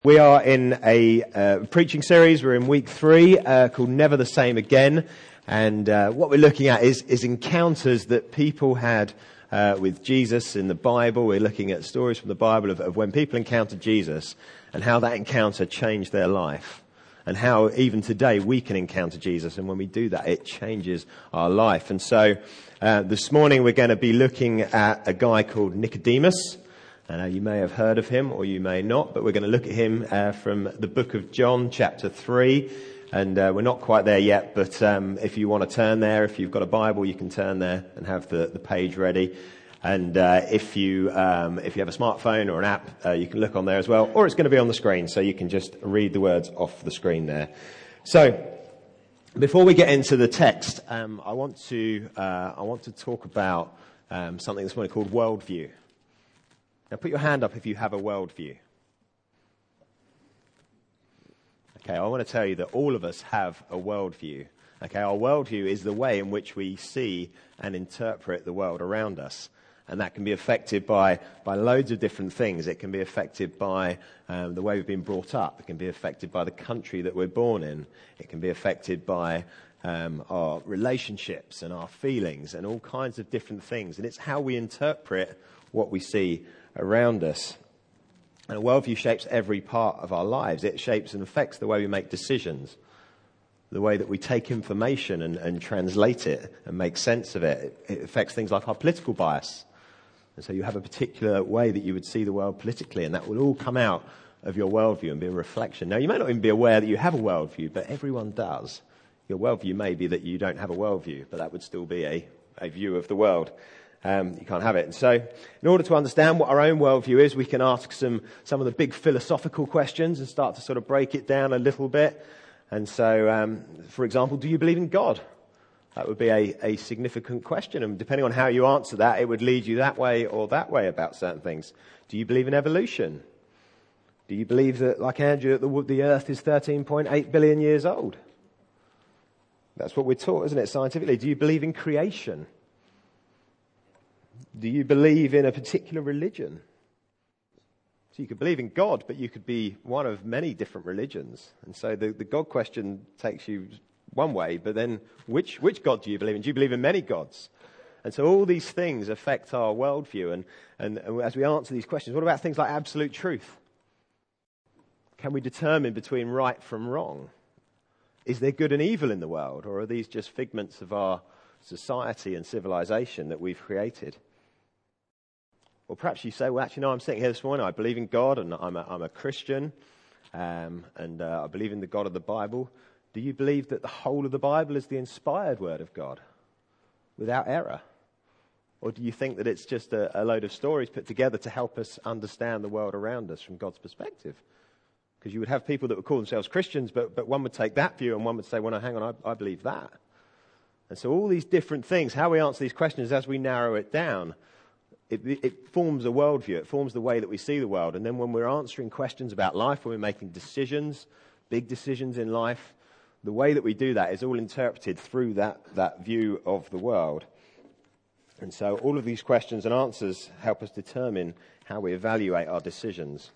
We are in a preaching series. We're in week 3 called Never the Same Again. And what we're looking at is encounters that people had with Jesus in the Bible. We're looking at stories from the Bible of when people encountered Jesus and how that encounter changed their life. And how even today we can encounter Jesus. And when we do that, it changes our life. And so this morning we're going to be looking at a guy called Nicodemus. You may have heard of him or you may not, but we're going to look at him from the book of John, chapter 3. And we're not quite there yet, but if you want to turn there, if you've got a Bible, you can turn there and have the page ready. And if you have a smartphone or an app, you can look on there as well, or it's going to be on the screen, so you can just read the words off the screen there. So before we get into the text, I want to talk about something this morning called worldview. Now put your hand up if you have a worldview. Okay, I want to tell you that all of us have a worldview. Okay, our worldview is the way in which we see and interpret the world around us. And that can be affected by loads of different things. It can be affected by the way we've been brought up. It can be affected by the country that we're born in. It can be affected by our relationships and our feelings and all kinds of different things. And it's how we interpret what we see around us. And a worldview shapes every part of our lives. It shapes and affects the way we make decisions, the way that we take information and translate it and make sense of it. It affects things like our political bias. And so you have a particular way that you would see the world politically, and that will all come out of your worldview and be a reflection. Now, you may not even be aware that you have a worldview, but everyone does. Your worldview may be that you don't have a worldview, but that would still be a view of the world. You can't have it. And so in order to understand what our own worldview is, we can ask some of the big philosophical questions and start to sort of break it down a little bit. And so, for example, do you believe in God? That would be a significant question. And depending on how you answer that, it would lead you that way or that way about certain things. Do you believe in evolution? Do you believe that, like Andrew, that the Earth is 13.8 billion years old? That's what we're taught, isn't it, scientifically? Do you believe in creation? Do you believe in a particular religion? So you could believe in God, but you could be one of many different religions. And so the God question takes you one way, but then which God do you believe in? Do you believe in many gods? And so all these things affect our worldview. And as we answer these questions, what about things like absolute truth? Can we determine between right from wrong? Is there good and evil in the world, or are these just figments of our society and civilization that we've created? Or perhaps you say, well, actually, no, I'm sitting here this morning, I believe in God, and I'm a Christian, and I believe in the God of the Bible. Do you believe that the whole of the Bible is the inspired word of God, without error? Or do you think that it's just a load of stories put together to help us understand the world around us from God's perspective? Because you would have people that would call themselves Christians, but one would take that view, and one would say, well, no, hang on, I believe that. And so all these different things, how we answer these questions as we narrow it down, it forms a worldview. It forms the way that we see the world. And then when we're answering questions about life, when we're making decisions, big decisions in life, the way that we do that is all interpreted through that view of the world. And so all of these questions and answers help us determine how we evaluate our decisions.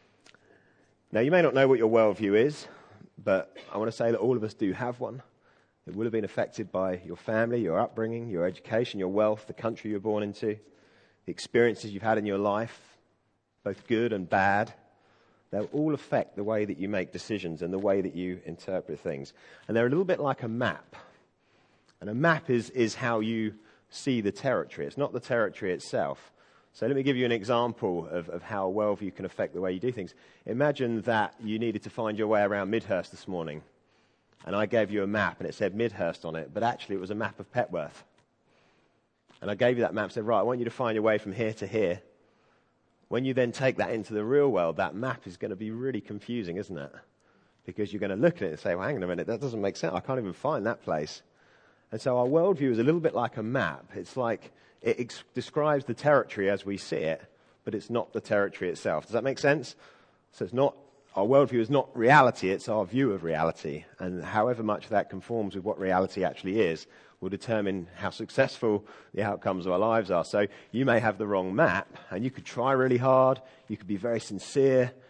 Now, you may not know what your worldview is, but I want to say that all of us do have one. It will have been affected by your family, your upbringing, your education, your wealth, the country you're born into, the experiences you've had in your life, both good and bad. They'll all affect the way that you make decisions and the way that you interpret things. And they're a little bit like a map. And a map is how you see the territory. It's not the territory itself. So let me give you an example of how a worldview can affect the way you do things. Imagine that you needed to find your way around Midhurst this morning. And I gave you a map and it said Midhurst on it, but actually it was a map of Petworth. And I gave you that map and said, right, I want you to find your way from here to here. When you then take that into the real world, that map is going to be really confusing, isn't it? Because you're going to look at it and say, well, hang on a minute, that doesn't make sense. I can't even find that place. And so our worldview is a little bit like a map. It's like it describes the territory as we see it, but it's not the territory itself. Does that make sense? So it's not, our worldview is not reality, it's our view of reality. And however much that conforms with what reality actually is, will determine how successful the outcomes of our lives are. So you may have the wrong map, and you could try really hard, you could be very sincere,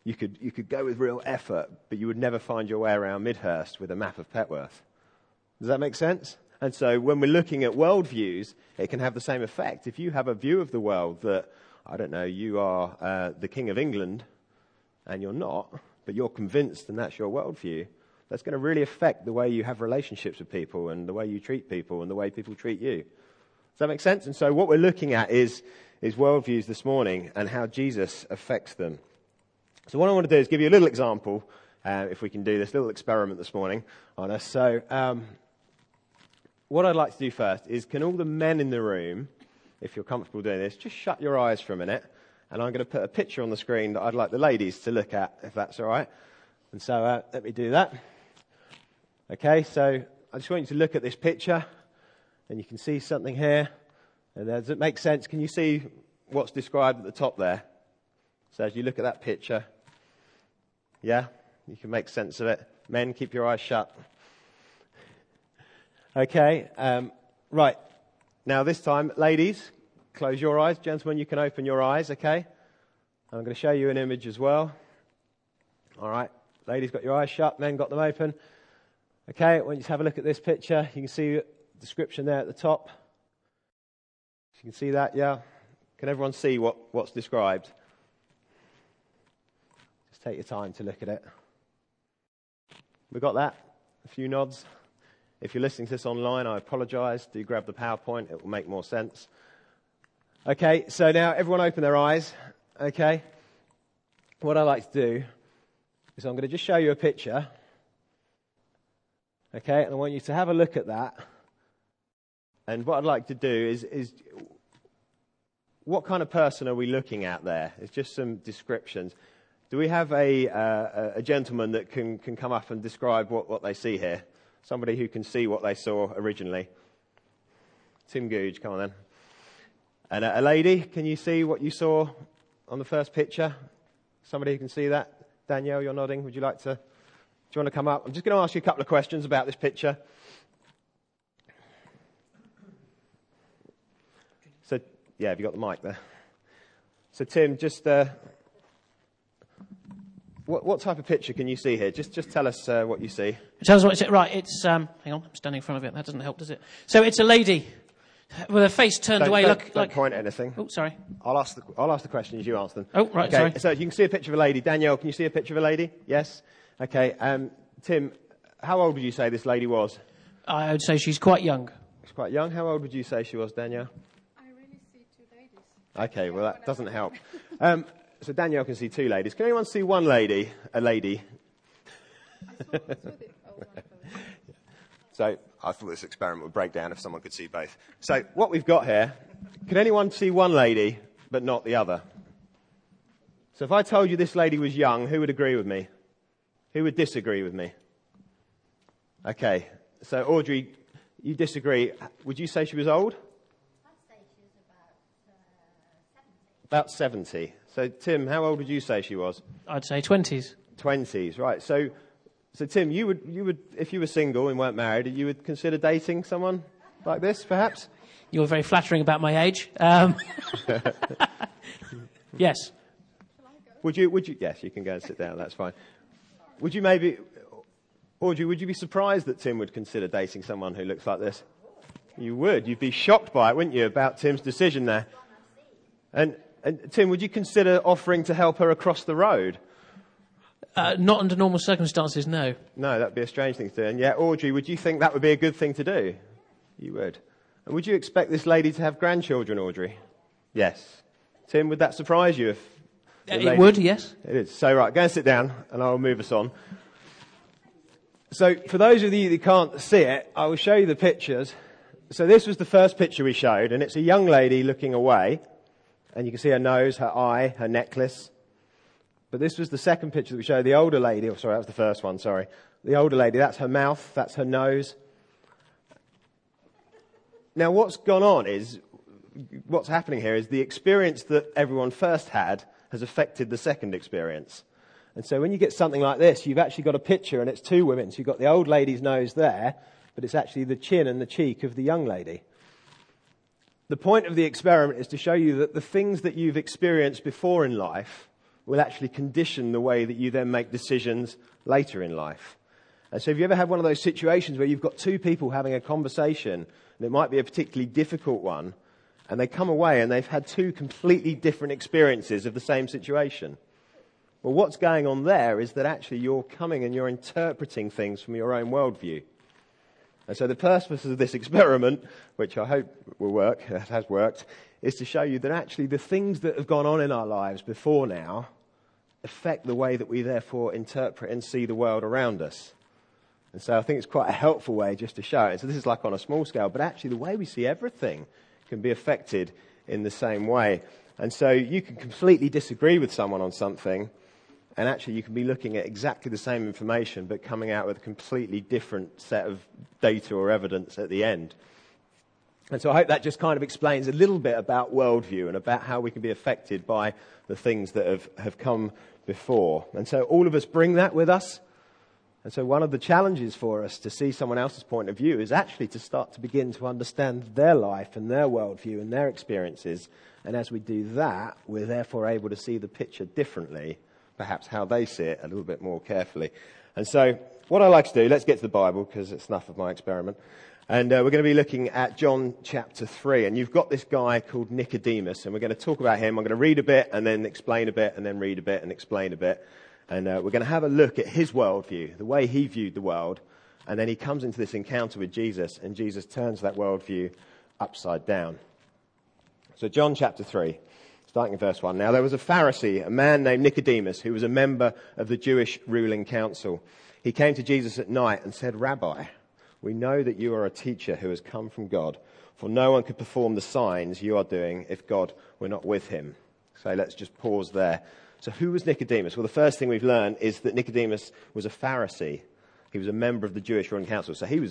You could go with real effort, but you would never find your way around Midhurst with a map of Petworth. Does that make sense? And so when we're looking at worldviews, it can have the same effect. If you have a view of the world that, I don't know, you are the King of England, and you're not, but you're convinced and that's your worldview, that's going to really affect the way you have relationships with people and the way you treat people and the way people treat you. Does that make sense? And so what we're looking at is worldviews this morning and how Jesus affects them. So what I want to do is give you a little example, if we can do this little experiment this morning on us. So what I'd like to do first is, can all the men in the room, if you're comfortable doing this, just shut your eyes for a minute, and I'm going to put a picture on the screen that I'd like the ladies to look at, if that's all right. And so let me do that. Okay, so I just want you to look at this picture, and you can see something here. And does it make sense? Can you see what's described at the top there? So as you look at that picture, yeah, you can make sense of it. Men, keep your eyes shut. Okay, right. Now this time, ladies, close your eyes. Gentlemen, you can open your eyes, okay? I'm going to show you an image as well. All right, ladies got your eyes shut, men got them open. Okay, I want you to have a look at this picture. You can see the description there at the top. You can see that, yeah? Can everyone see what's described? Just take your time to look at it. We got that? A few nods. If you're listening to this online, I apologise. Do grab the PowerPoint. It will make more sense. Okay, so now everyone open their eyes. Okay. What I like to do is I'm going to just show you a picture. Okay, and I want you to have a look at that. And what I'd like to do is what kind of person are we looking at there? It's just some descriptions. Do we have a gentleman that can come up and describe what they see here? Somebody who can see what they saw originally. Tim Googe, come on then. And a lady, can you see what you saw on the first picture? Somebody who can see that? Danielle, you're nodding. Do you want to come up? I'm just going to ask you a couple of questions about this picture. So, yeah, have you got the mic there? So, Tim, just what type of picture can you see here? Just tell us what you see. Tell us what it's right. It's hang on, I'm standing in front of it. That doesn't help, does it? So it's a lady with her face turned away. Don't point at anything. Oh, sorry. I'll ask the questions. You answer them. Oh, right. Okay. Sorry. So you can see a picture of a lady. Danielle, can you see a picture of a lady? Yes. Okay. Tim, how old would you say this lady was? I would say she's quite young. She's quite young. How old would you say she was, Danielle? I really see two ladies. Okay. Well, that doesn't help. So Danielle can see two ladies. Can anyone see one lady? A lady. So I thought this experiment would break down if someone could see both. So what we've got here, can anyone see one lady but not the other? So if I told you this lady was young, who would agree with me? Who would disagree with me? Okay, so Audrey, you disagree. Would you say she was old? I'd say she was About 70. So Tim, how old would you say she was? I'd say 20s. 20s, right. So Tim, you would, if you were single and weren't married, you would consider dating someone like this, perhaps? You were very flattering about my age. Yes. Would you? Yes, you can go and sit down. That's fine. Would you maybe, Audrey? Would you be surprised that Tim would consider dating someone who looks like this? You would. You'd be shocked by it, wouldn't you, about Tim's decision there? And Tim, would you consider offering to help her across the road? Not under normal circumstances, no. No, that'd be a strange thing to do. And yet, Audrey, would you think that would be a good thing to do? You would. And would you expect this lady to have grandchildren, Audrey? Yes. Tim, would that surprise you? It would, yes. It is. So, right, go and sit down, and I'll move us on. So, for those of you that can't see it, I will show you the pictures. So, this was the first picture we showed, and it's a young lady looking away. And you can see her nose, her eye, her necklace. But this was the second picture that we showed. The older lady, that was the first one, sorry. The older lady, that's her mouth, that's her nose. Now what's happening here is the experience that everyone first had has affected the second experience. And so when you get something like this, you've actually got a picture and it's two women. So you've got the old lady's nose there, but it's actually the chin and the cheek of the young lady. The point of the experiment is to show you that the things that you've experienced before in life will actually condition the way that you then make decisions later in life. And so if you ever have one of those situations where you've got two people having a conversation, and it might be a particularly difficult one, and they come away and they've had two completely different experiences of the same situation. Well, what's going on there is that actually you're coming and you're interpreting things from your own worldview. And so the purpose of this experiment, which I hope will work, has worked, is to show you that actually the things that have gone on in our lives before now affect the way that we therefore interpret and see the world around us. And so I think it's quite a helpful way just to show it. So this is like on a small scale, but actually the way we see everything can be affected in the same way. And so you can completely disagree with someone on something, and actually you can be looking at exactly the same information, but coming out with a completely different set of data or evidence at the end. And so I hope that just kind of explains a little bit about worldview and about how we can be affected by the things that have come before. And so all of us bring that with us. And so one of the challenges for us to see someone else's point of view is actually to start to begin to understand their life and their worldview and their experiences. And as we do that, we're therefore able to see the picture differently, perhaps how they see it a little bit more carefully. And so what I like to do, let's get to the Bible because it's enough of my experiment. And we're going to be looking at John chapter 3. And you've got this guy called Nicodemus, and we're going to talk about him. I'm going to read a bit and then explain a bit and then read a bit and explain a bit. And we're going to have a look at his worldview, the way he viewed the world. And then he comes into this encounter with Jesus, and Jesus turns that worldview upside down. So John chapter 3, starting in verse 1. Now there was a Pharisee, a man named Nicodemus, who was a member of the Jewish ruling council. He came to Jesus at night and said, "Rabbi, we know that you are a teacher who has come from God, for no one could perform the signs you are doing if God were not with him." So let's just pause there. So who was Nicodemus? Well, the first thing we've learned is that Nicodemus was a Pharisee. He was a member of the Jewish ruling council. So he was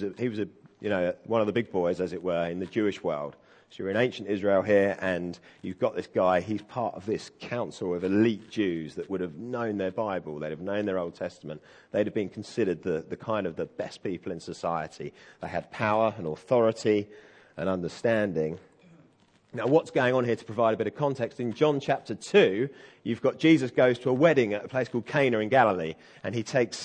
one of the big boys, as it were, in the Jewish world. So you're in ancient Israel here, and you've got this guy. He's part of this council of elite Jews that would have known their Bible. They'd have known their Old Testament. They'd have been considered the kind of the best people in society. They had power and authority and understanding. Now, what's going on here to provide a bit of context? In John chapter 2, you've got Jesus goes to a wedding at a place called Cana in Galilee, and he takes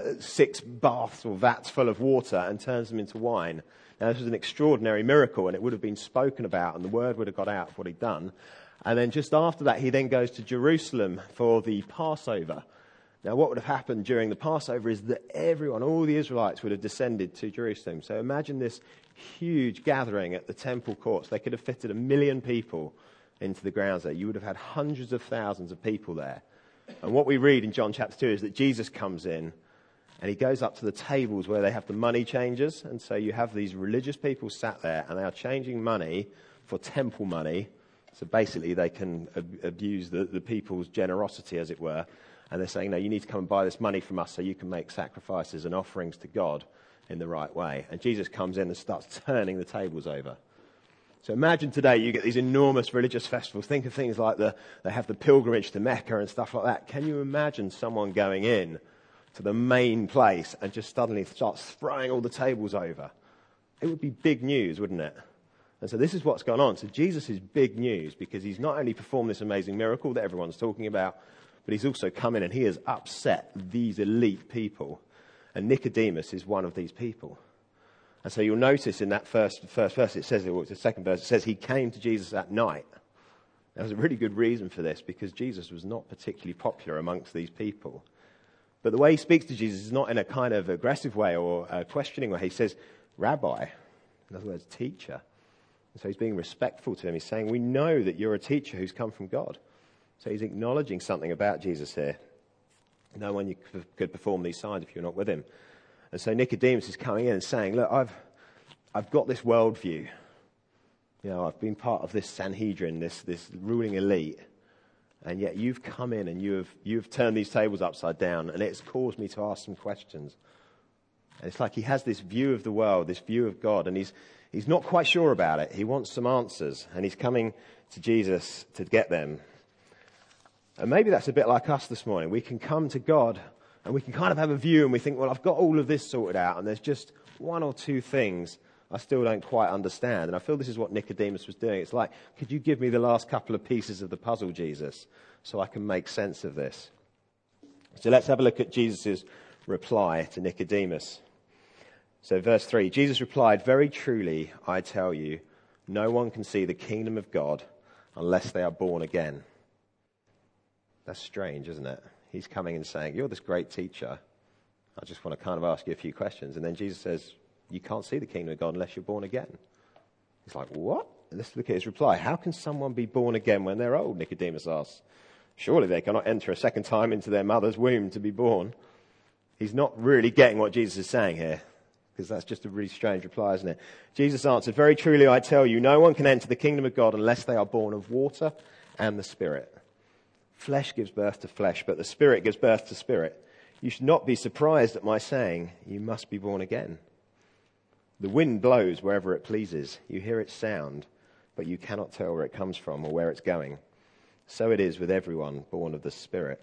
6 baths or vats full of water and turns them into wine. Now, this was an extraordinary miracle, and it would have been spoken about, and the word would have got out of what he'd done. And then just after that, he then goes to Jerusalem for the Passover. Now, what would have happened during the Passover is that everyone, all the Israelites, would have descended to Jerusalem. So imagine this huge gathering at the temple courts. They could have fitted 1 million people into the grounds there. You would have had hundreds of thousands of people there. And what we read in John chapter 2 is that Jesus comes in and he goes up to the tables where they have the money changers. And so you have these religious people sat there and they are changing money for temple money. So basically they can abuse the people's generosity, as it were. And they're saying, no, you need to come and buy this money from us so you can make sacrifices and offerings to God in the right way. And Jesus comes in and starts turning the tables over. So imagine today you get these enormous religious festivals. Think of things like they have the pilgrimage to Mecca and stuff like that. Can you imagine someone going in to the main place and just suddenly starts throwing all the tables over? It would be big news, wouldn't it? And so this is what's gone on. So Jesus is big news because he's not only performed this amazing miracle that everyone's talking about, but he's also come in and he has upset these elite people. And Nicodemus is one of these people. And so you'll notice in that first verse, it says, or the second verse, it says he came to Jesus at night. There was a really good reason for this, because Jesus was not particularly popular amongst these people. But the way he speaks to Jesus is not in a kind of aggressive way or a questioning way. He says, "Rabbi," in other words, teacher. And so he's being respectful to him. He's saying, we know that you're a teacher who's come from God. So he's acknowledging something about Jesus here. No one could perform these signs if you're not with him. And so Nicodemus is coming in and saying, look, I've got this worldview. You know, I've been part of this Sanhedrin, this ruling elite. And yet you've come in and you've turned these tables upside down, and it's caused me to ask some questions. And it's like he has this view of the world, this view of God, and he's not quite sure about it. He wants some answers, and he's coming to Jesus to get them. And maybe that's a bit like us this morning. We can come to God and we can kind of have a view and we think, well, I've got all of this sorted out and there's just one or two things I still don't quite understand. And I feel this is what Nicodemus was doing. It's like, could you give me the last couple of pieces of the puzzle, Jesus, so I can make sense of this? So let's have a look at Jesus' reply to Nicodemus. So verse 3, Jesus replied, "Very truly, I tell you, no one can see the kingdom of God unless they are born again." That's strange, isn't it? He's coming and saying, "You're this great teacher. I just want to kind of ask you a few questions." And then Jesus says, "You can't see the kingdom of God unless you're born again." He's like, "What?" And let's look at his reply. "How can someone be born again when they're old?" Nicodemus asks. "Surely they cannot enter a second time into their mother's womb to be born." He's not really getting what Jesus is saying here, because that's just a really strange reply, isn't it? Jesus answered, "Very truly I tell you, no one can enter the kingdom of God unless they are born of water and the Spirit. Flesh gives birth to flesh, but the Spirit gives birth to spirit. You should not be surprised at my saying, you must be born again. The wind blows wherever it pleases. You hear its sound, but you cannot tell where it comes from or where it's going. So it is with everyone born of the Spirit."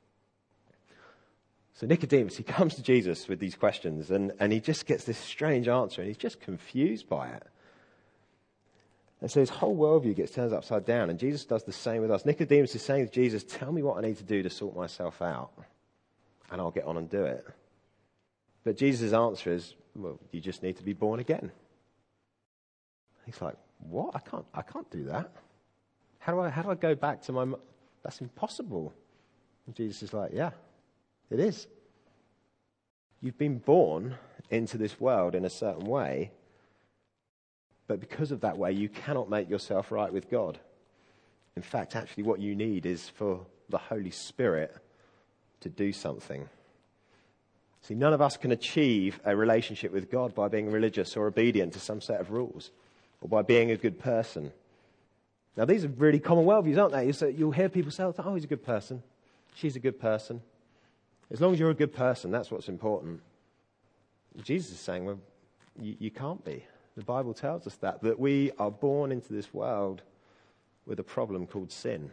So Nicodemus, he comes to Jesus with these questions, and he just gets this strange answer, and he's just confused by it. And so his whole worldview gets turned upside down, and Jesus does the same with us. Nicodemus is saying to Jesus, "Tell me what I need to do to sort myself out, and I'll get on and do it." But Jesus' answer is, "Well, you just need to be born again." He's like, "What? I can't do that. How do I go back to my mother? That's impossible." And Jesus is like, "Yeah, it is. You've been born into this world in a certain way, but because of that way, you cannot make yourself right with God. In fact, actually what you need is for the Holy Spirit to do something." See, none of us can achieve a relationship with God by being religious or obedient to some set of rules, or by being a good person. Now, these are really common worldviews, aren't they? So you'll hear people say, "Oh, he's a good person. She's a good person." As long as you're a good person, that's what's important. Jesus is saying, well, you can't be. The Bible tells us that we are born into this world with a problem called sin.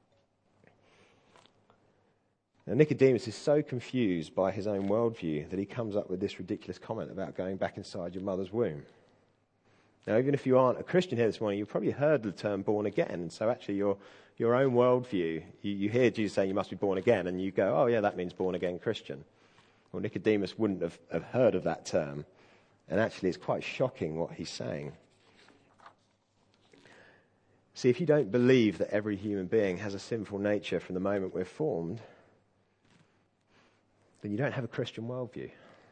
Now, Nicodemus is so confused by his own worldview that he comes up with this ridiculous comment about going back inside your mother's womb. Now, even if you aren't a Christian here this morning, you've probably heard the term born again. And so actually your own worldview, you hear Jesus saying you must be born again, and you go, "Oh yeah, that means born again Christian." Well, Nicodemus wouldn't have heard of that term. And actually it's quite shocking what he's saying. See, if you don't believe that every human being has a sinful nature from the moment we're formed, then you don't have a Christian worldview.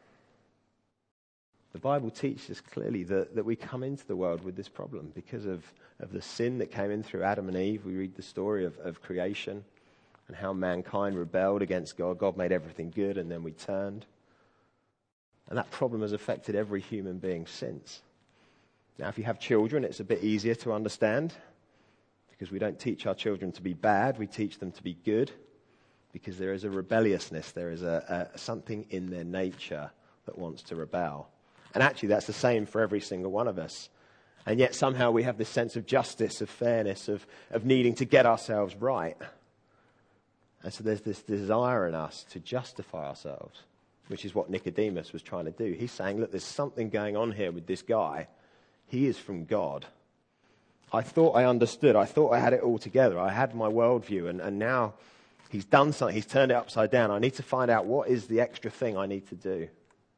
The Bible teaches clearly that we come into the world with this problem because of the sin that came in through Adam and Eve. We read the story of creation and how mankind rebelled against God. God made everything good, and then we turned. And that problem has affected every human being since. Now, if you have children, it's a bit easier to understand because we don't teach our children to be bad. We teach them to be good because there is a rebelliousness. There is something in their nature that wants to rebel. And actually, that's the same for every single one of us. And yet somehow we have this sense of justice, of fairness, of needing to get ourselves right. And so there's this desire in us to justify ourselves, which is what Nicodemus was trying to do. He's saying, look, there's something going on here with this guy. He is from God. I thought I understood. I thought I had it all together. I had my worldview, and now he's done something. He's turned it upside down. I need to find out what is the extra thing I need to do.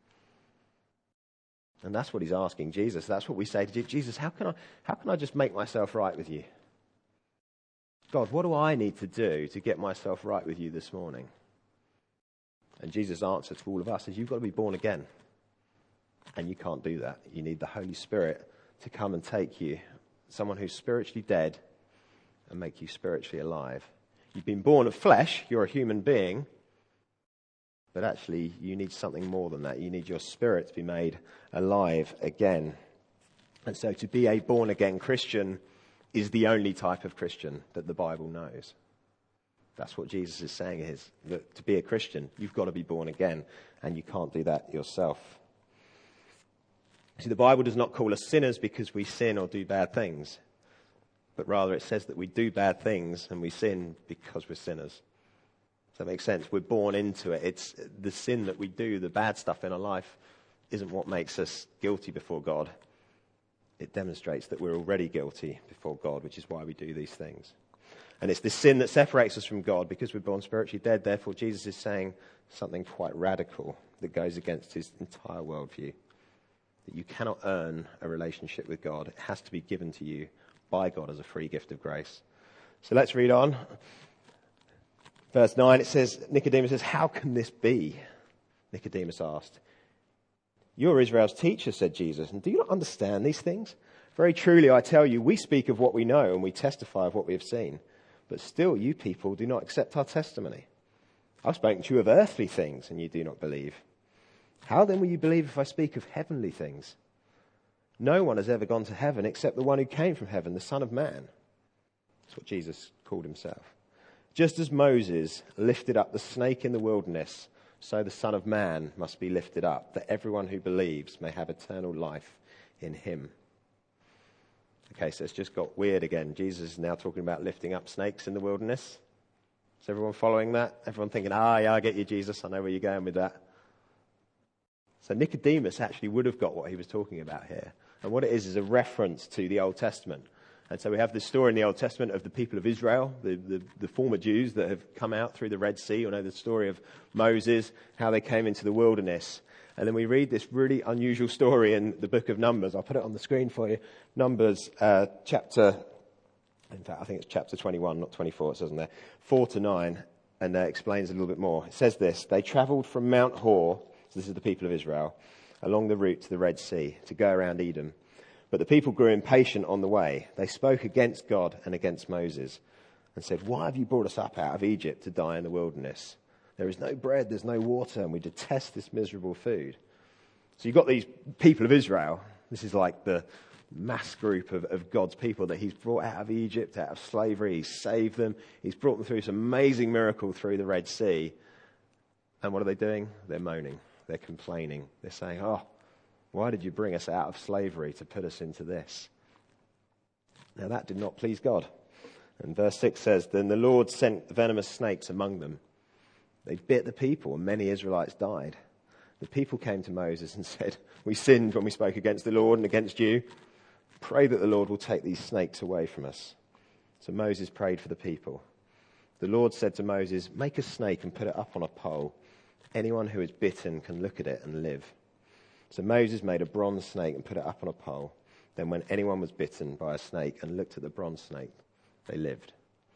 And that's what he's asking Jesus. That's what we say to Jesus. How can I just make myself right with you? God, what do I need to do to get myself right with you this morning? And Jesus' answer to all of us is, you've got to be born again. And you can't do that. You need the Holy Spirit to come and take you, someone who's spiritually dead, and make you spiritually alive. You've been born of flesh. You're a human being. But actually, you need something more than that. You need your spirit to be made alive again. And so to be a born-again Christian is the only type of Christian that the Bible knows. That's what Jesus is saying, is that to be a Christian, you've got to be born again, and you can't do that yourself. See, the Bible does not call us sinners because we sin or do bad things, but rather it says that we do bad things and we sin because we're sinners. Does that make sense? We're born into it. It's the sin that we do, the bad stuff in our life, isn't what makes us guilty before God. it demonstrates that we're already guilty before God, which is why we do these things. And it's this sin that separates us from God because we're born spiritually dead. Therefore, Jesus is saying something quite radical that goes against his entire worldview. That you cannot earn a relationship with God. It has to be given to you by God as a free gift of grace. So let's read on. Verse 9, it says, Nicodemus says, "How can this be?" Nicodemus asked. "You're Israel's teacher," said Jesus, "and do you not understand these things? Very truly, I tell you, we speak of what we know and we testify of what we have seen. But still, you people do not accept our testimony. I've spoken to you of earthly things, and you do not believe. How then will you believe if I speak of heavenly things? No one has ever gone to heaven except the one who came from heaven, the Son of Man." That's what Jesus called himself. "Just as Moses lifted up the snake in the wilderness, so the Son of Man must be lifted up, that everyone who believes may have eternal life in him." Okay, so it's just got weird again. Jesus is now talking about lifting up snakes in the wilderness. Is everyone following that? Everyone thinking, yeah, I get you, Jesus. I know where you're going with that. So Nicodemus actually would have got what he was talking about here. And what it is a reference to the Old Testament. And so we have this story in the Old Testament of the people of Israel, the former Jews that have come out through the Red Sea. You know the story of Moses, how they came into the wilderness. And then we read this really unusual story in the book of Numbers. I'll put it on the screen for you. Numbers chapter 21, not 24, it says in there, 4-9, and explains a little bit more. It says this: "They travelled from Mount Hor," so this is the people of Israel, "along the route to the Red Sea to go around Edom. But the people grew impatient on the way. They spoke against God and against Moses and said, 'Why have you brought us up out of Egypt to die in the wilderness? There is no bread, there's no water, and we detest this miserable food.'" So you've got these people of Israel. This is like the mass group of God's people that he's brought out of Egypt, out of slavery. He's saved them. He's brought them through some amazing miracle through the Red Sea. And what are they doing? They're moaning. They're complaining. They're saying, "Oh, why did you bring us out of slavery to put us into this?" Now that did not please God. And verse 6 says, "Then the Lord sent venomous snakes among them. They bit the people, and many Israelites died. The people came to Moses and said, 'We sinned when we spoke against the Lord and against you. Pray that the Lord will take these snakes away from us.' So Moses prayed for the people. The Lord said to Moses, 'Make a snake and put it up on a pole. Anyone who is bitten can look at it and live.' So Moses made a bronze snake and put it up on a pole. Then when anyone was bitten by a snake and looked at the bronze snake, they lived."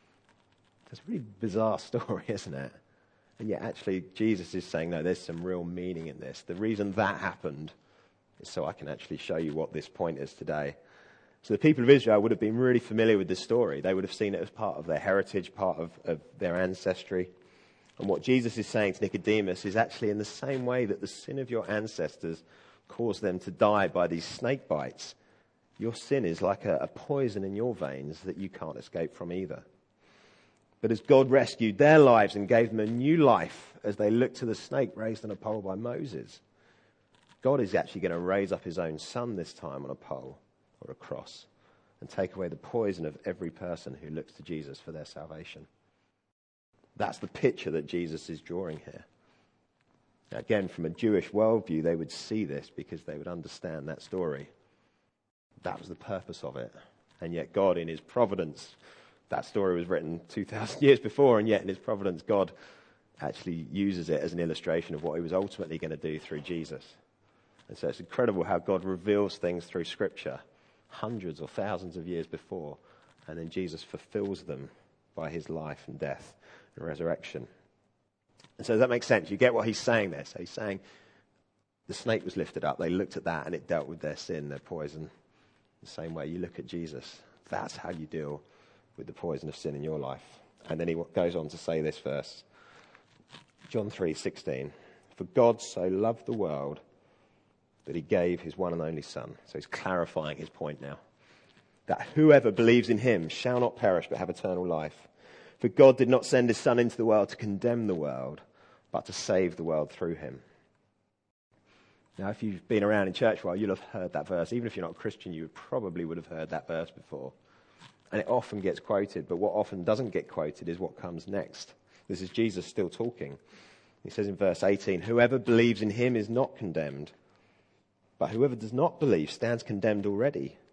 It's a really bizarre story, isn't it? And yet actually Jesus is saying, no, there's some real meaning in this. The reason that happened is so I can actually show you what this point is today. So the people of Israel would have been really familiar with this story. They would have seen it as part of their heritage, part of their ancestry. And what Jesus is saying to Nicodemus is actually in the same way that the sin of your ancestors caused them to die by these snake bites, your sin is like a poison in your veins that you can't escape from either. But as God rescued their lives and gave them a new life as they looked to the snake raised on a pole by Moses, God is actually going to raise up his own son this time on a pole or a cross and take away the poison of every person who looks to Jesus for their salvation. That's the picture that Jesus is drawing here. Now, again, from a Jewish worldview, they would see this because they would understand that story. That was the purpose of it. And yet God, in his providence, that story was written 2,000 years before, and yet in his providence, God actually uses it as an illustration of what he was ultimately going to do through Jesus. And so it's incredible how God reveals things through Scripture hundreds or thousands of years before, and then Jesus fulfills them by his life and death and resurrection. And so does that make sense? You get what he's saying there. So he's saying the snake was lifted up. They looked at that and it dealt with their sin, their poison. The same way you look at Jesus. That's how you deal with the poison of sin in your life. And then he goes on to say this verse. John 3:16. "For God so loved the world that he gave his one and only Son." So he's clarifying his point now. "That whoever believes in him shall not perish but have eternal life. For God did not send his Son into the world to condemn the world, but to save the world through him." Now, if you've been around in church for a while, you'll have heard that verse. Even if you're not a Christian, you probably would have heard that verse before. And it often gets quoted, but what often doesn't get quoted is what comes next. This is Jesus still talking. He says in verse 18, "Whoever believes in him is not condemned, but whoever does not believe stands condemned already,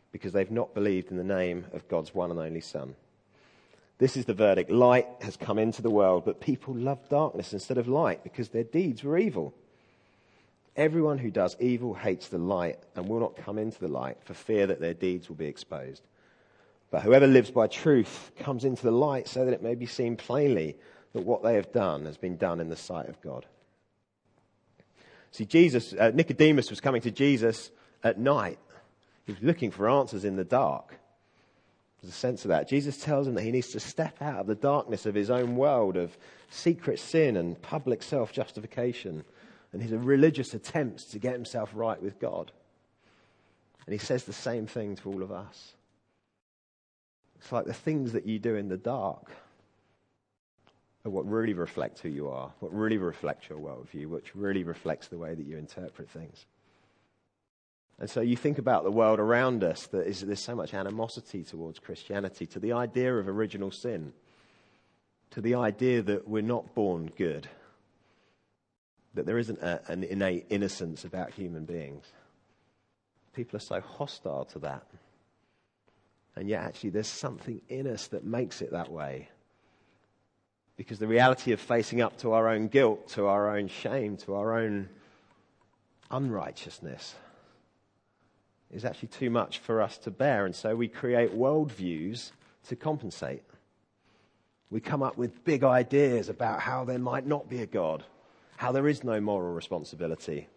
because they've not believed in the name of God's one and only Son. This is the verdict. Light has come into the world, but people love darkness instead of light because their deeds were evil. Everyone who does evil hates the light and will not come into the light for fear that their deeds will be exposed. But whoever lives by truth comes into the light so that it may be seen plainly that what they have done has been done in the sight of God. See, Nicodemus was coming to Jesus at night. He was looking for answers in the dark. There's a sense of that. Jesus tells him that he needs to step out of the darkness of his own world of secret sin and public self-justification and his religious attempts to get himself right with God. And he says the same thing to all of us. It's like the things that you do in the dark are what really reflect who you are, what really reflects your worldview, which really reflects the way that you interpret things. And so you think about the world around us, there's so much animosity towards Christianity, to the idea of original sin, to the idea that we're not born good, that there isn't an innate innocence about human beings. People are so hostile to that. And yet actually there's something in us that makes it that way. Because the reality of facing up to our own guilt, to our own shame, to our own unrighteousness is actually too much for us to bear. And so we create worldviews to compensate. We come up with big ideas about how there might not be a God, how there is no moral responsibility.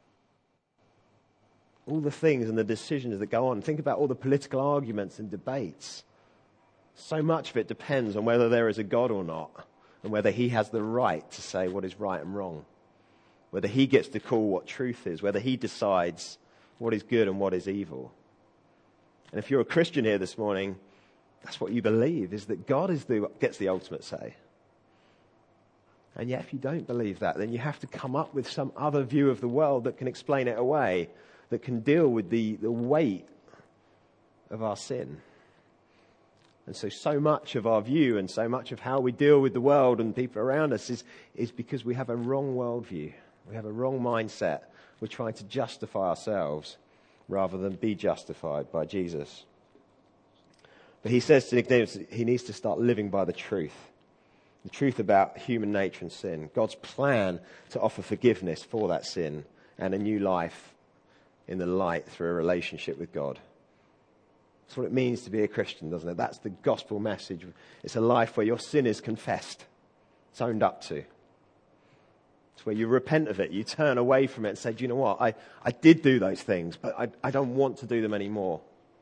All the things and the decisions that go on. Think about all the political arguments and debates. So much of it depends on whether there is a God or not, and whether he has the right to say what is right and wrong, whether he gets to call what truth is, whether he decides what is good and what is evil. And if you're a Christian here this morning, that's what you believe, is that God gets the ultimate say. And yet if you don't believe that, then you have to come up with some other view of the world that can explain it away, that can deal with the weight of our sin. And so much of our view and so much of how we deal with the world and people around us is because we have a wrong worldview. We have a wrong mindset. We're trying to justify ourselves rather than be justified by Jesus. But he says to Nicodemus he needs to start living by the truth about human nature and sin, God's plan to offer forgiveness for that sin and a new life in the light through a relationship with God. That's what it means to be a Christian, doesn't it? That's the gospel message. It's a life where your sin is confessed, it's owned up to. It's where you repent of it, you turn away from it and say, do you know what, I did do those things, but I don't want to do them anymore.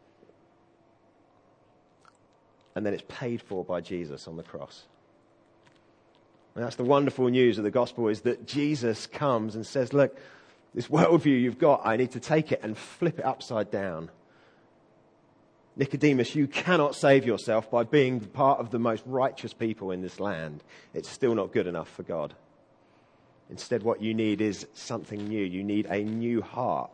And then it's paid for by Jesus on the cross. And that's the wonderful news of the gospel, is that Jesus comes and says, look, this worldview you've got, I need to take it and flip it upside down. Nicodemus, you cannot save yourself by being part of the most righteous people in this land. It's still not good enough for God. Instead, what you need is something new. You need a new heart.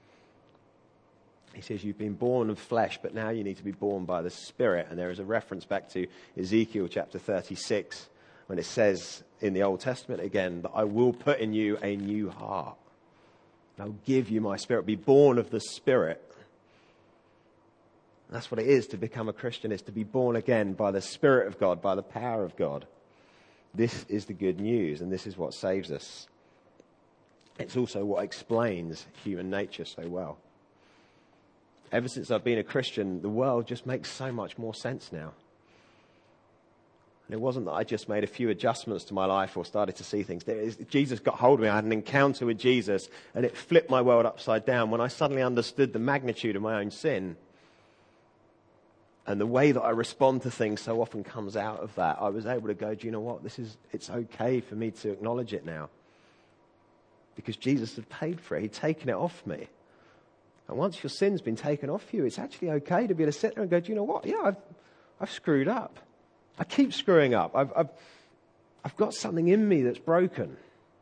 He says you've been born of flesh, but now you need to be born by the Spirit. And there is a reference back to Ezekiel chapter 36, when it says in the Old Testament again, that I will put in you a new heart. I'll give you my Spirit. Be born of the Spirit. That's what it is to become a Christian, is to be born again by the Spirit of God, by the power of God. This is the good news, and this is what saves us. It's also what explains human nature so well. Ever since I've been a Christian, the world just makes so much more sense now. And it wasn't that I just made a few adjustments to my life or started to see things. Jesus got hold of me. I had an encounter with Jesus, and it flipped my world upside down when I suddenly understood the magnitude of my own sin. And the way that I respond to things so often comes out of that. I was able to go, do you know what? It's okay for me to acknowledge it now. Because Jesus had paid for it. He'd taken it off me. And once your sin's been taken off you, it's actually okay to be able to sit there and go, do you know what? Yeah, I've screwed up. I keep screwing up. I've got something in me that's broken.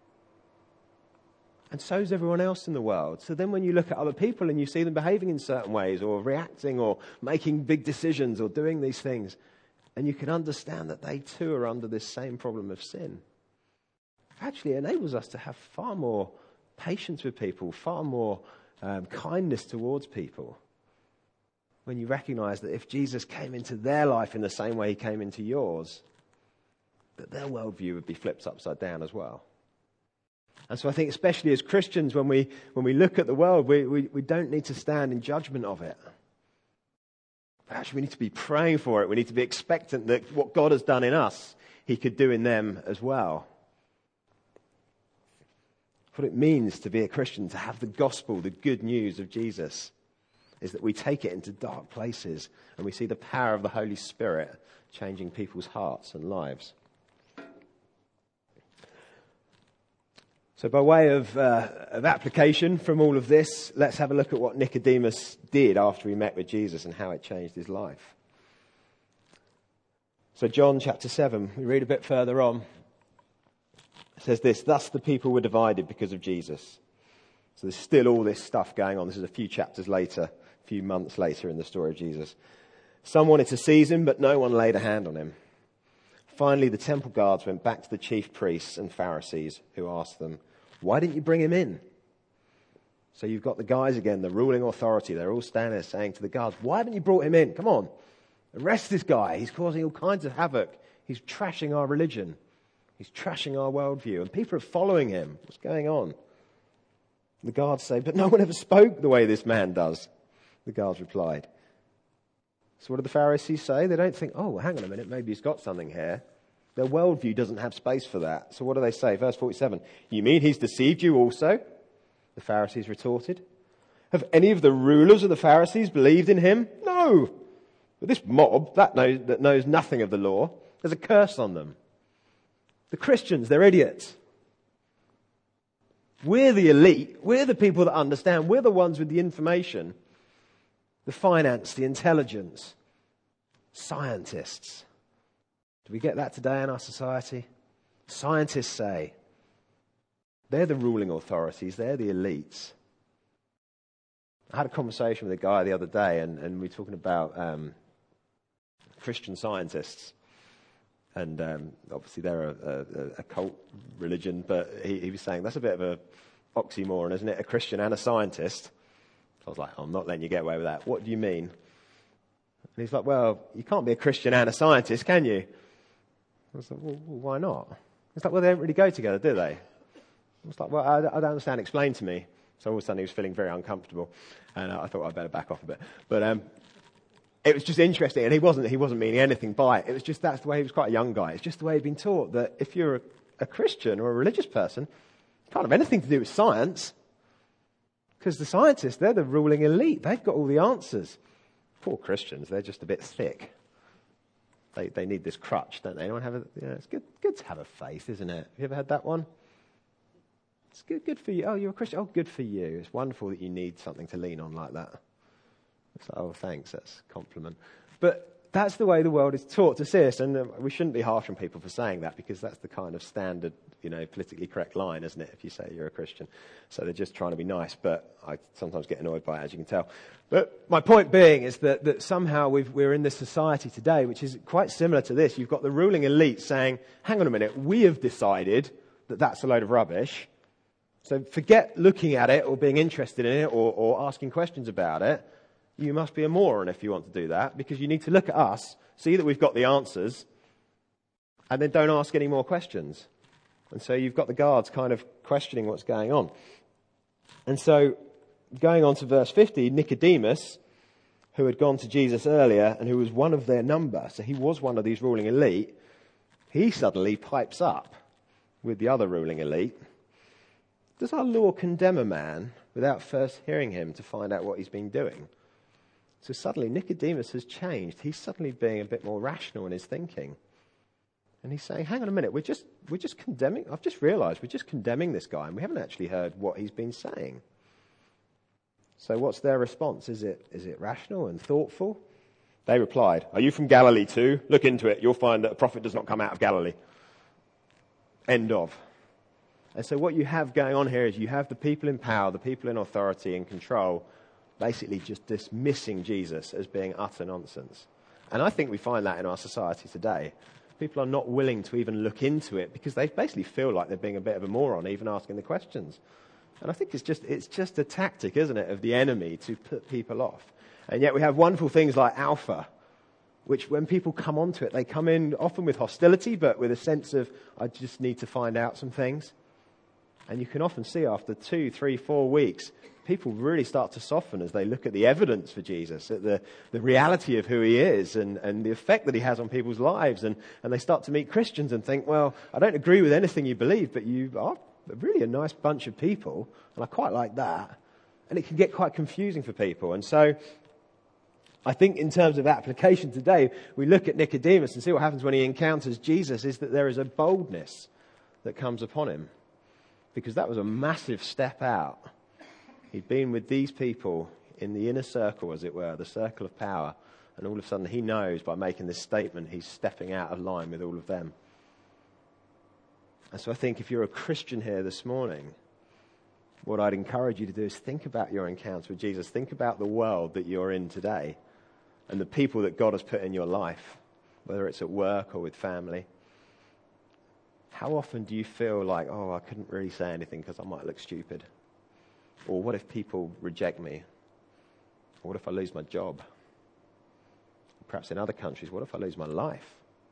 And so is everyone else in the world. So then when you look at other people and you see them behaving in certain ways or reacting or making big decisions or doing these things, and you can understand that they too are under this same problem of sin, actually enables us to have far more patience with people, far more kindness towards people. when you recognize that if Jesus came into their life in the same way he came into yours, that their worldview would be flipped upside down as well. And so I think especially as Christians, when we look at the world, we don't need to stand in judgment of it. But actually we need to be praying for it. We need to be expectant that what God has done in us, he could do in them as well. What it means to be a Christian, to have the gospel, the good news of Jesus, is that we take it into dark places and we see the power of the Holy Spirit changing people's hearts and lives. So by way of application from all of this, let's have a look at what Nicodemus did after he met with Jesus and how it changed his life. So John chapter 7, we read a bit further on. It says this, thus the people were divided because of Jesus. So there's still all this stuff going on. This is a few chapters later, a few months later in the story of Jesus. Some wanted to seize him, but no one laid a hand on him. Finally, the temple guards went back to the chief priests and Pharisees, who asked them, why didn't you bring him in? So you've got the guys again, the ruling authority. They're all standing there saying to the guards, why haven't you brought him in? Come on, arrest this guy. He's causing all kinds of havoc. He's trashing our religion. He's trashing our worldview. And people are following him. What's going on? The guards say, but no one ever spoke the way this man does. The guards replied. So what do the Pharisees say? They don't think, oh, well, hang on a minute, maybe he's got something here. Their worldview doesn't have space for that. So what do they say? Verse 47, you mean he's deceived you also? The Pharisees retorted. Have any of the rulers of the Pharisees believed in him? No. But this mob that knows nothing of the law, there's a curse on them. The Christians, they're idiots. We're the elite. We're the people that understand. We're the ones with the information, the finance, the intelligence, scientists. Do we get that today in our society? Scientists say they're the ruling authorities, they're the elites. I had a conversation with a guy the other day and we were talking about Christian scientists. And obviously they're a cult religion, but he was saying that's a bit of a oxymoron, isn't it? A Christian and a scientist. So I was like, I'm not letting you get away with that. What do you mean? And he's like, well, you can't be a Christian and a scientist, can you? I was like, well, why not? He's like, well, they don't really go together, do they? I was like, well, I don't understand. Explain to me. So all of a sudden he was feeling very uncomfortable. And I thought I'd better back off a bit. But it was just interesting. And he wasn't meaning anything by it. It was just that's the way he was quite a young guy. It's just the way he'd been taught that if you're a Christian or a religious person, you can't have anything to do with science. Because the scientists, they're the ruling elite. They've got all the answers. Poor Christians, they're just a bit thick. They need this crutch, don't they? Anyone have it's good to have a faith, isn't it? Have you ever had that one? It's good for you. Oh, you're a Christian. Oh, good for you. It's wonderful that you need something to lean on like that. It's like, oh, thanks, that's a compliment. But that's the way the world is taught to see us, and we shouldn't be harsh on people for saying that, because that's the kind of standard, politically correct line, isn't it, if you say you're a Christian. So they're just trying to be nice, but I sometimes get annoyed by it, as you can tell. But my point being is that somehow we're in this society today, which is quite similar to this. You've got the ruling elite saying, hang on a minute, we have decided that that's a load of rubbish. So forget looking at it or being interested in it or asking questions about it. You must be a moron if you want to do that, because you need to look at us, see that we've got the answers, and then don't ask any more questions. And so you've got the guards kind of questioning what's going on. And so going on to verse 50, Nicodemus, who had gone to Jesus earlier and who was one of their number, so he was one of these ruling elite, he suddenly pipes up with the other ruling elite. Does our law condemn a man without first hearing him to find out what he's been doing? So suddenly Nicodemus has changed. He's suddenly being a bit more rational in his thinking. And he's saying, hang on a minute, we're just condemning, I've just realised we're just condemning this guy and we haven't actually heard what he's been saying. So what's their response? Is it rational and thoughtful? They replied, are you from Galilee too? Look into it. You'll find that a prophet does not come out of Galilee. End of. And so what you have going on here is you have the people in power, the people in authority and control, basically just dismissing Jesus as being utter nonsense. And I think we find that in our society today. People are not willing to even look into it because they basically feel like they're being a bit of a moron, even asking the questions. And I think it's just a tactic, isn't it, of the enemy to put people off. And yet we have wonderful things like Alpha, which when people come onto it, they come in often with hostility, but with a sense of, I just need to find out some things. And you can often see after 2, 3, 4 weeks, people really start to soften as they look at the evidence for Jesus, at the reality of who he is and the effect that he has on people's lives. And they start to meet Christians and think, well, I don't agree with anything you believe, but you are really a nice bunch of people, and I quite like that. And it can get quite confusing for people. And so I think in terms of application today, we look at Nicodemus and see what happens when he encounters Jesus, is that there is a boldness that comes upon him. Because that was a massive step out. He'd been with these people in the inner circle, as it were, the circle of power. And all of a sudden he knows by making this statement, he's stepping out of line with all of them. And so I think if you're a Christian here this morning, what I'd encourage you to do is think about your encounter with Jesus. Think about the world that you're in today and the people that God has put in your life, whether it's at work or with family. How often do you feel like, oh, I couldn't really say anything because I might look stupid? Or what if people reject me? Or what if I lose my job? Perhaps in other countries, what if I lose my life?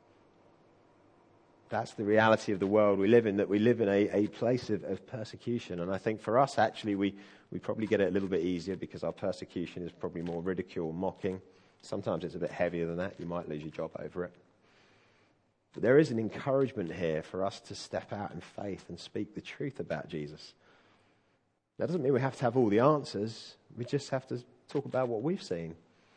That's the reality of the world we live in, that we live in a place of persecution. And I think for us, actually, we probably get it a little bit easier because our persecution is probably more ridicule, mocking. Sometimes it's a bit heavier than that. You might lose your job over it. But there is an encouragement here for us to step out in faith and speak the truth about Jesus. That doesn't mean we have to have all the answers. We just have to talk about what we've seen.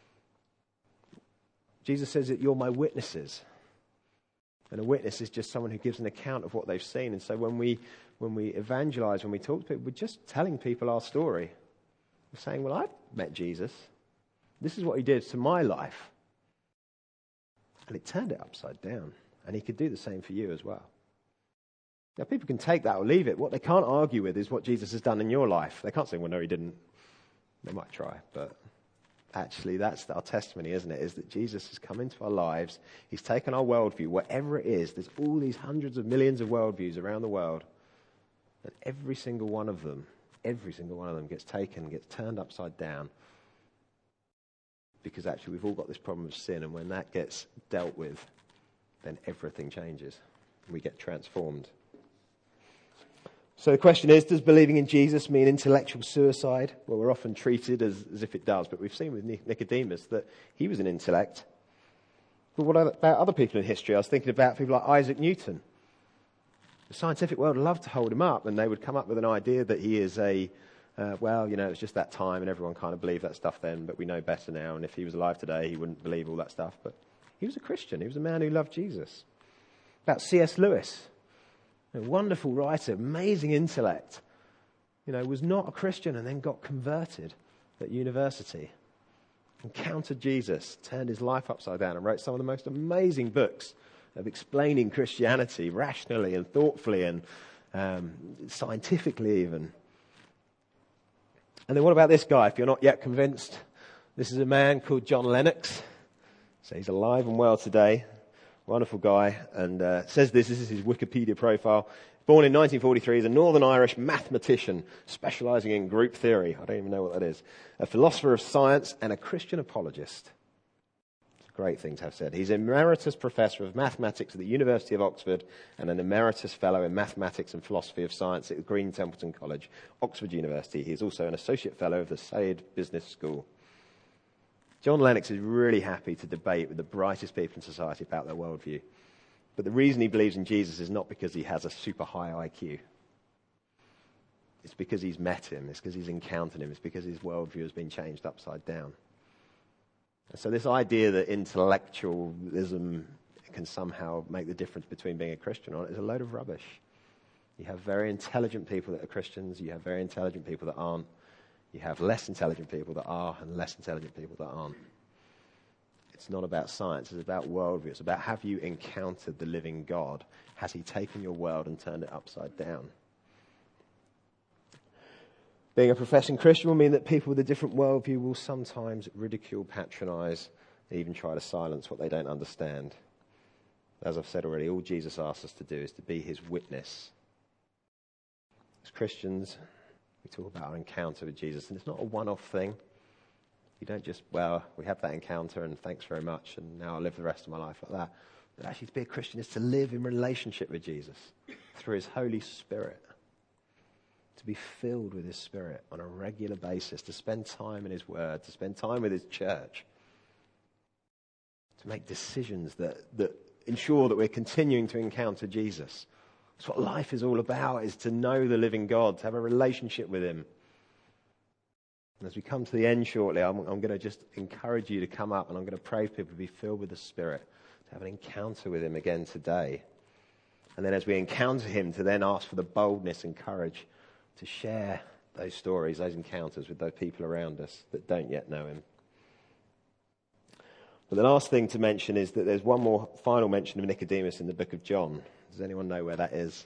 Jesus says that you're my witnesses. And a witness is just someone who gives an account of what they've seen. And so when we evangelize, when we talk to people, we're just telling people our story. We're saying, well, I've met Jesus. This is what he did to my life. And it turned it upside down. And he could do the same for you as well. Now, people can take that or leave it. What they can't argue with is what Jesus has done in your life. They can't say, well, no, he didn't. They might try, but actually that's our testimony, isn't it? Is that Jesus has come into our lives. He's taken our worldview, whatever it is. There's all these hundreds of millions of worldviews around the world. And every single one of them gets taken, gets turned upside down. Because actually we've all got this problem of sin, and when that gets dealt with, then everything changes. We get transformed. So the question is, does believing in Jesus mean intellectual suicide? Well, we're often treated as if it does, but we've seen with Nicodemus that he was an intellect. But what about other people in history? I was thinking about people like Isaac Newton. The scientific world would love to hold him up, and they would come up with an idea that he is it's just that time, and everyone kind of believed that stuff then, but we know better now, and if he was alive today, he wouldn't believe all that stuff. But he was a Christian. He was a man who loved Jesus. About C.S. Lewis, a wonderful writer, amazing intellect, was not a Christian and then got converted at university, encountered Jesus, turned his life upside down and wrote some of the most amazing books of explaining Christianity rationally and thoughtfully and scientifically even. And then what about this guy? If you're not yet convinced, this is a man called John Lennox. So he's alive and well today. Wonderful guy. And says this is his Wikipedia profile. Born in 1943, he's a Northern Irish mathematician specialising in group theory. I don't even know what that is. A philosopher of science and a Christian apologist. It's a great thing to have said. He's Emeritus Professor of Mathematics at the University of Oxford and an Emeritus Fellow in Mathematics and Philosophy of Science at the Green Templeton College, Oxford University. He is also an Associate Fellow of the Saïd Business School. John Lennox is really happy to debate with the brightest people in society about their worldview. But the reason he believes in Jesus is not because he has a super high IQ. It's because he's met him. It's because he's encountered him. It's because his worldview has been changed upside down. And so this idea that intellectualism can somehow make the difference between being a Christian or not is a load of rubbish. You have very intelligent people that are Christians. You have very intelligent people that aren't. You have less intelligent people that are and less intelligent people that aren't. It's not about science. It's about worldview. It's about, have you encountered the living God? Has he taken your world and turned it upside down? Being a professing Christian will mean that people with a different worldview will sometimes ridicule, patronize, and even try to silence what they don't understand. As I've said already, all Jesus asks us to do is to be his witness. As Christians, we talk about our encounter with Jesus, and it's not a one-off thing. You don't just, well, we have that encounter and thanks very much and now I'll live the rest of my life like that. But actually to be a Christian is to live in relationship with Jesus through his Holy Spirit. To be filled with his Spirit on a regular basis, to spend time in his word, to spend time with his church, to make decisions that ensure that we're continuing to encounter Jesus. That's what life is all about, is to know the living God, to have a relationship with him. And as we come to the end shortly, I'm going to just encourage you to come up and I'm going to pray for people to be filled with the Spirit, to have an encounter with him again today. And then as we encounter him, to then ask for the boldness and courage to share those stories, those encounters with those people around us that don't yet know him. But the last thing to mention is that there's one more final mention of Nicodemus in the book of John. Does anyone know where that is?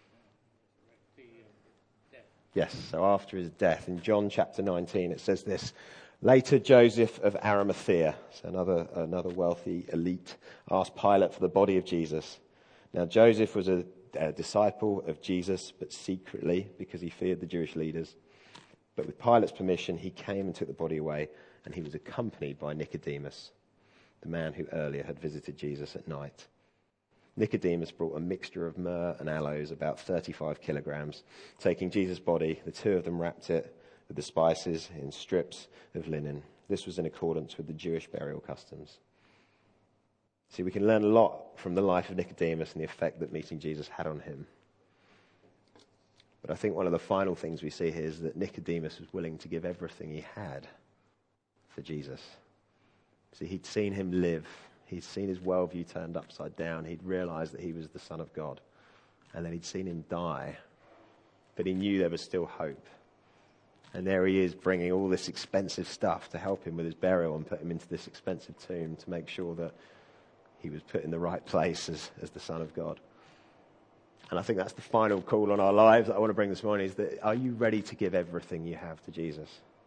Yes, so after his death, in John chapter 19, it says this: later Joseph of Arimathea, so another wealthy elite, asked Pilate for the body of Jesus. Now Joseph was a disciple of Jesus, but secretly, because he feared the Jewish leaders. But with Pilate's permission, he came and took the body away, and he was accompanied by Nicodemus, the man who earlier had visited Jesus at night. Nicodemus brought a mixture of myrrh and aloes, about 35 kilograms. Taking Jesus' body, the two of them wrapped it with the spices in strips of linen. This was in accordance with the Jewish burial customs. See, we can learn a lot from the life of Nicodemus and the effect that meeting Jesus had on him. But I think one of the final things we see here is that Nicodemus was willing to give everything he had for Jesus. See, he'd seen him live. He'd seen his worldview turned upside down. He'd realized that he was the Son of God. And then he'd seen him die. But he knew there was still hope. And there he is, bringing all this expensive stuff to help him with his burial and put him into this expensive tomb to make sure that he was put in the right place as the Son of God. And I think that's the final call on our lives that I want to bring this morning, is that, are you ready to give everything you have to Jesus?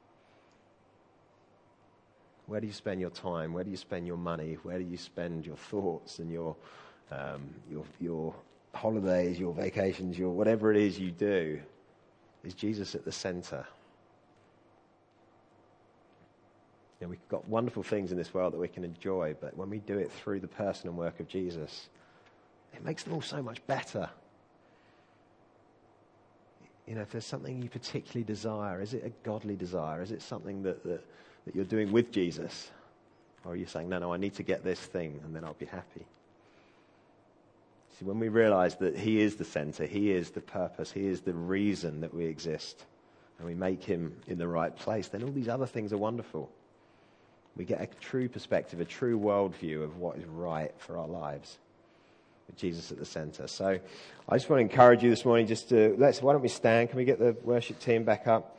Where do you spend your time? Where do you spend your money? Where do you spend your thoughts and your holidays, your vacations, your whatever it is you do? Is Jesus at the center? You know, we've got wonderful things in this world that we can enjoy, but when we do it through the person and work of Jesus, it makes them all so much better. You know, if there's something you particularly desire, is it a godly desire? Is it something that you're doing with Jesus? Or are you saying, no, I need to get this thing and then I'll be happy? See, when we realize that he is the center, he is the purpose, he is the reason that we exist, and we make him in the right place, then all these other things are wonderful. We get a true perspective, a true worldview of what is right for our lives, with Jesus at the center. So I just want to encourage you this morning, why don't we stand? Can we get the worship team back up?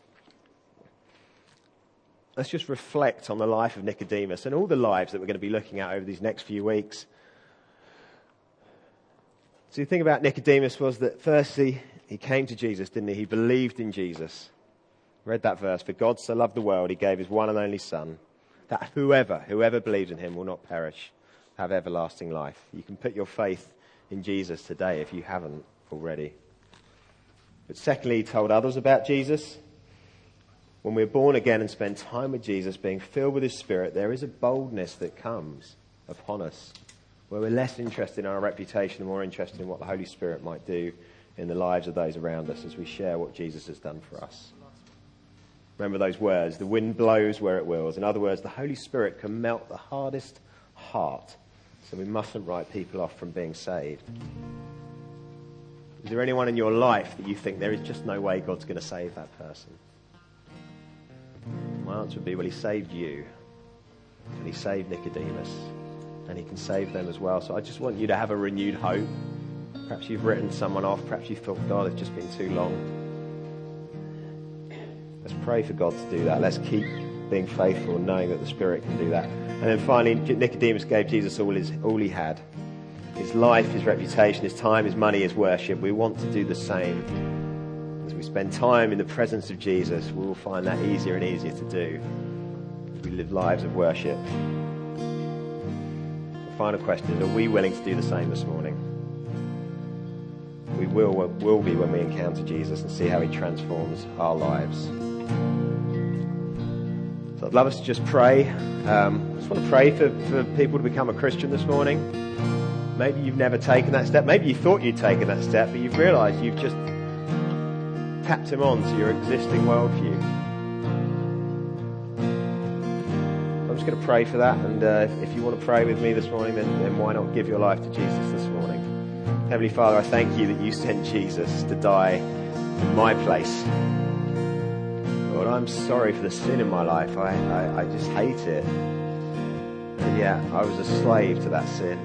Let's just reflect on the life of Nicodemus and all the lives that we're going to be looking at over these next few weeks. So the thing about Nicodemus was that firstly, he came to Jesus, didn't he? He believed in Jesus. Read that verse. For God so loved the world, he gave his one and only Son, that whoever believes in him will not perish, have everlasting life. You can put your faith in Jesus today if you haven't already. But secondly, he told others about Jesus. When we're born again and spend time with Jesus, being filled with his Spirit, there is a boldness that comes upon us, where we're less interested in our reputation and more interested in what the Holy Spirit might do in the lives of those around us as we share what Jesus has done for us. Remember those words, the wind blows where it wills. In other words, the Holy Spirit can melt the hardest heart, so we mustn't write people off from being saved. Is there anyone in your life that you think there is just no way God's going to save that person? My answer would be, well, he saved you, and he saved Nicodemus, and he can save them as well. So I just want you to have a renewed hope. Perhaps you've written someone off. Perhaps you thought, God, it's just been too long. Let's pray for God to do that. Let's keep being faithful, knowing that the Spirit can do that. And then finally, Nicodemus gave Jesus all he had. His life, his reputation, his time, his money, his worship. We want to do the same. As we spend time in the presence of Jesus, we will find that easier and easier to do as we live lives of worship. The final question is, are we willing to do the same this morning? We will be when we encounter Jesus and see how he transforms our lives. So So I'd love us to just pray. I just want to pray for people to become a Christian this morning. Maybe you've never taken that step. Maybe you thought you'd taken that step, but you've realised you've just tapped him on to your existing worldview. I'm just going to pray for that, and if you want to pray with me this morning, then why not give your life to Jesus this morning? Heavenly Father, I thank you that you sent Jesus to die in my place. Lord, I'm sorry for the sin in my life. I just hate it. And yeah, I was a slave to that sin.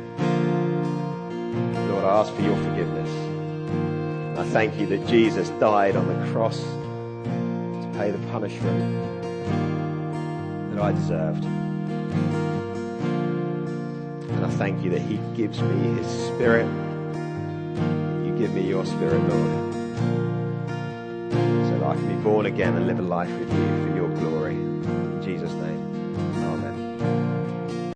Lord, I ask for your forgiveness. I thank you that Jesus died on the cross to pay the punishment that I deserved. And I thank you that he gives me his Spirit. You give me your Spirit, Lord, so that I can be born again and live a life with you for your glory. In Jesus' name.